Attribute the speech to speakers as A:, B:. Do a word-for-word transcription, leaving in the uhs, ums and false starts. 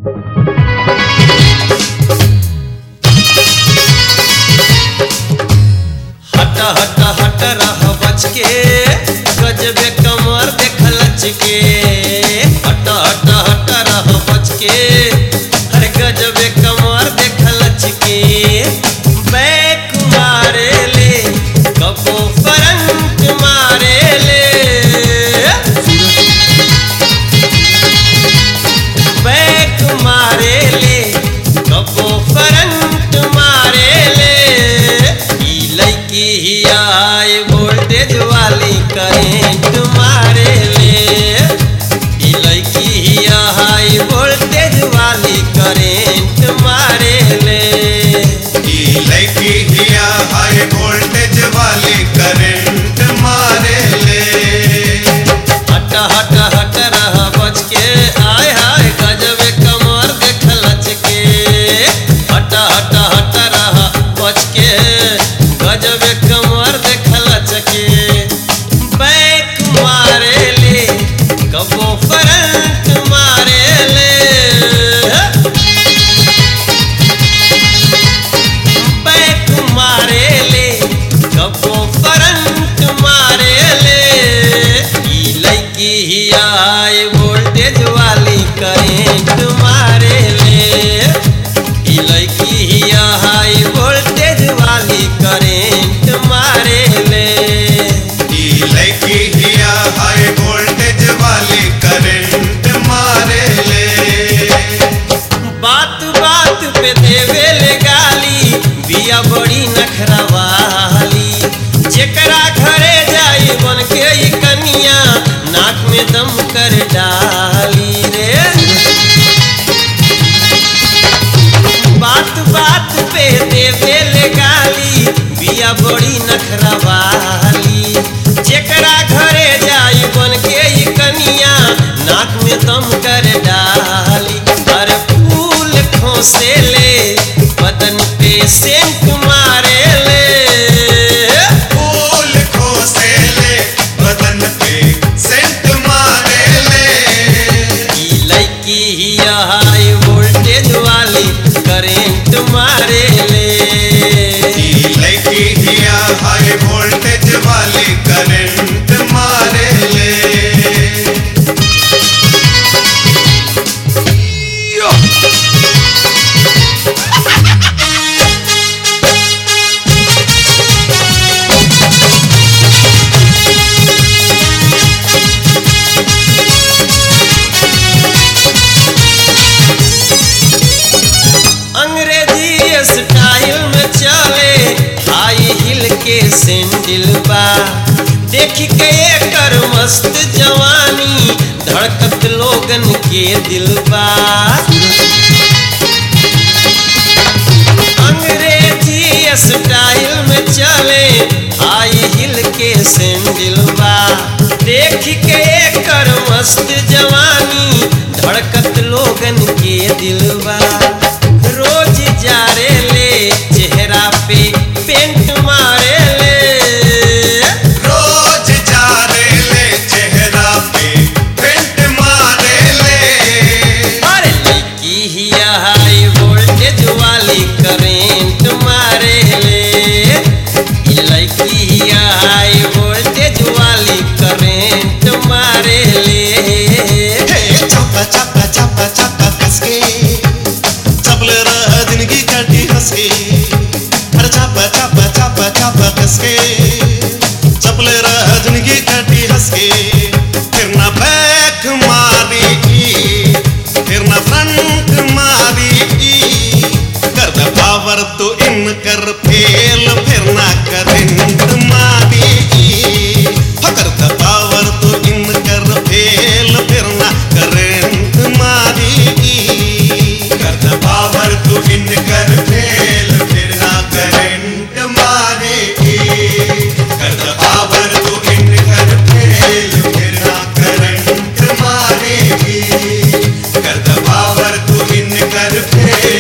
A: हटा हटा हटा रह बच के गजबे कमर देख लच के। हटा हटा हटा रह बच के हर गजबे कमर देख लच के। बैक मारे ले कबो फ्रंट मारे ले। बैक मारे ले कबो फ्रंट मारे ले। की हाई वोल्टेज वाली करेंट मारे ले। लड़की हाई वोल्टेज वाली करेंट मारे ले।
B: लड़की हाई वोल्टेज वाली करेंट मारे ले।
A: हट हट हट रह बच के आय हाय गजबे कमर देख लच के। हट हट हट रह बच के गजबे कमर देख लच के। बैक मारे ले कबो फ्रंट मारे ले। बैक मारे ले कबो फ्रंट मारे ले। ई लड़की हाई वोल्टेज वाली करेंट मारे ले। ई लड़की हाई वोल्टेज वाली करेंट मारे ले।
B: लड़की हाई वोल्टेज वाली करेंट मारे ले।
A: बात बात पे देवे ले गाली बिया बड़ी नखरा वाली। जेकरा घरे जाई बन के ई कनिया नाक में दम कर डाली रे। बात बात पे देवे ले गाली बिया बड़ी नखरा वाली। जेकरा घरे जाई बन के ई कनिया नाक में दम कर डाली। हर फूल खोसे ले बदन पे सेंट मारे ले।
B: फूल खोसे ले बदन पे सेंट मारे ले।
A: ई लड़की हाई वोल्टेज वाली करेंट मारे ले।
B: लड़की हाई वोल्टेज वाली करेंट मारे ले।
A: अंग्रेजी स्टाइल में चले हाई हिल के सैंडल बा। देख के एकर मस्त जवानी धड़कत लोगन के दिल बा। अंग्रेजी स्टाइल में चले हाई हिल के सैंडल बा। देख के एकर मस्त जवानी धड़कत लोगन के दिल बा। रोज जारे ले चेहरा पे पेंट मारे ले।
B: रोज जारे ले चेहरा पे पेंट मारे ले।
A: अरे लड़की हाई वोल्टेज वाली करेंट मारे ले। लड़की हाई वोल्टेज वाली करेंट मारे ले।
C: चप्पा चप्पा चप्पा चप्पा कसके चपले रह जिंदगी काटी हंसके। अरे चप्पा चप्पा चप्पा चप्पा कसके चपले रह जिंदगी काटी हंसके। फिर ना बैक मारी फिर ना फ्रंट मारी। कर द पावर तो इन कर फेल फिर ना करेंट मारी। कर द पावर तो इन कर फेल फिर ना करेंट मारी।
B: कर द पावर तो इन कर फेल फिर ना करेंट मारे। कर द पावर तो इन कर फेल फिर ना करेंट मारे। कर द पावर तो इन कर फेल